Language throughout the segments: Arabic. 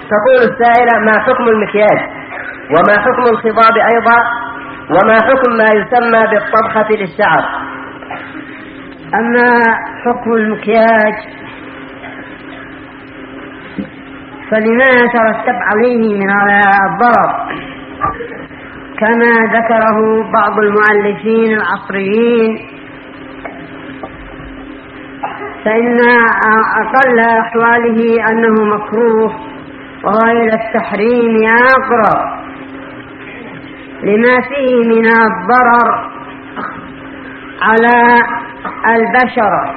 تقول السائلة: ما حكم المكياج؟ وما حكم الخضاب أيضا؟ وما حكم ما يسمى بالطبخة للشعر؟ أما حكم المكياج فلما يترتب عليه من الضرر كما ذكره بعض المؤلفين العصريين، فإن أقل أحواله أنه مكروه وإلى التحريم أقرب لما فيه من الضرر على البشرة.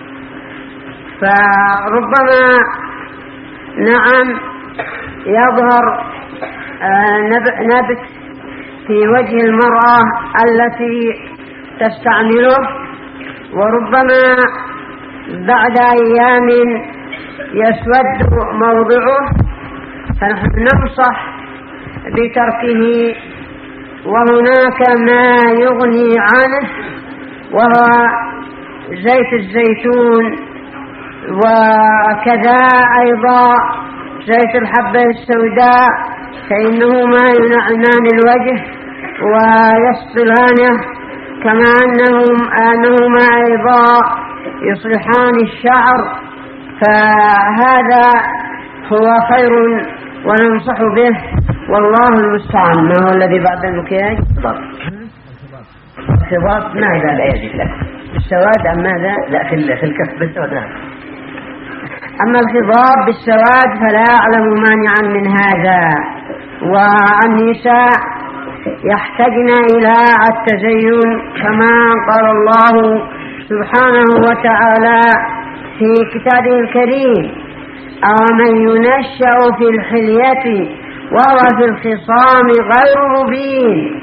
فربما نعم يظهر نبت في وجه المرأة التي تستعمله، وربما بعد أيام يسود موضعه، فنحن ننصح بتركه. وهناك ما يغني عنه وهو زيت الزيتون، وكذا أيضا زيت الحبة السوداء، فإنه ما ينعمان الوجه ويصلانه، كما أنهما أيضا يصلحان الشعر. فهذا هو خير وننصح به، والله المستعان. ما هو الذي بعد المكياج؟ الخضاب ماذا لا يجب لك؟ السواد أم ماذا؟ لا، في الكف بالسواد. نعم. أما الخضاب بالسواد فلا أعلم مانعا من هذا. والنساء يحتاجن إلى التزين كما قال الله سبحانه وتعالى في كتابه الكريم: أومن ينشأ في الحلية وهو في الخصام غير مبين.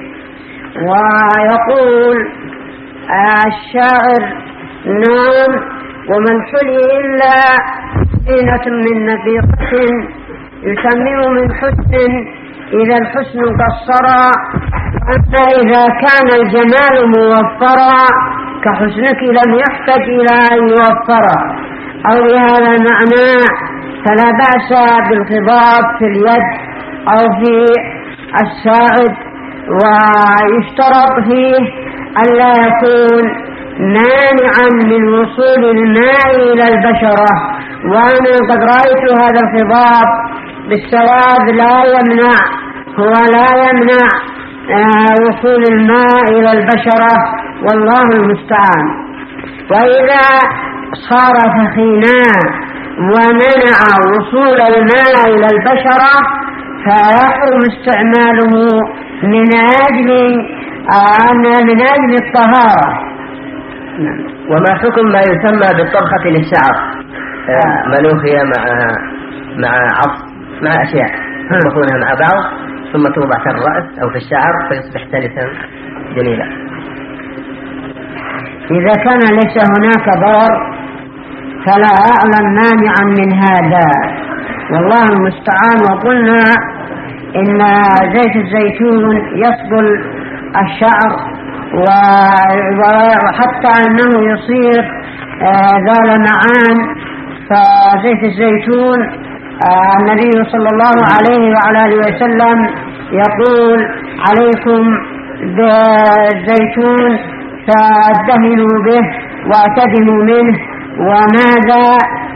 ويقول الشاعر: نعم، وما الحلي إلا زينة من نقيقة يتمم من حسن إذا الحسن قصرا، أما إذا كان الجمال موفرا كحسنك لم يحتج إلى أن يوفرا. أو بهذا المعنى فلا بأس بالخضاب في اليد أو في الساعد، ويشترط فيه ألا يكون مانعا من وصول الماء إلى البشرة. وأنا قد رأيت هذا الخضاب بالسواد لا يمنع وصول الماء إلى البشرة، والله المستعان. وإذا صار ثخينا ومنع وصول الماء إلى البشرة فيحرم استعماله من أجل الطهارة. وما حكم ما يسمى بالطبخة للشعر؟ ملوخية مع عصر مع أشياء يطبخونها مع بعض ثم توضع في الرأس أو في الشعر فيصبح سلسا جميلا. إذا كان ليس هناك ضرر فلا أعلم مانعا من هذا، والله المستعان. وقلنا إن زيت الزيتون يصبل الشعر وحتى أنه يصير ذا لمعان. فزيت الزيتون النبي صلى الله عليه وعلى آله وسلم يقول: عليكم بالزيتون فادهنوا به واعتدموا منه. وماذا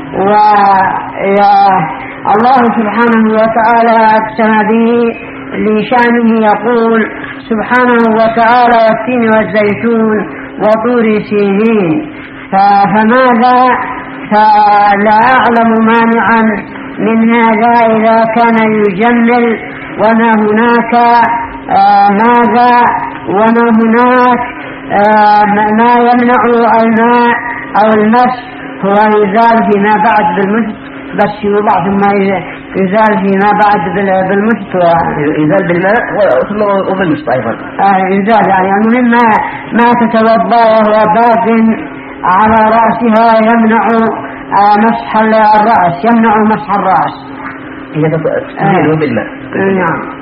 الله سبحانه وتعالى أقسم به لشأنه، يقول سبحانه وتعالى: والتين والزيتون وطور سينين. فماذا؟ فلا أعلم مانعا من هذا إذا كان يجمل. وما هناك ما يمنع الماء أو المس هو يزال فيما بعد بالمشط، بس يوضع ثم يزال فيما بعد بالمشط، يزال بالماء وبالمشط أيضا. يزال يعني المهم ما تتوضأ وهو باق على رأسها يمنع مسح الرأس، يمنع مسح الرأس إذا تزيله بالماء. نعم.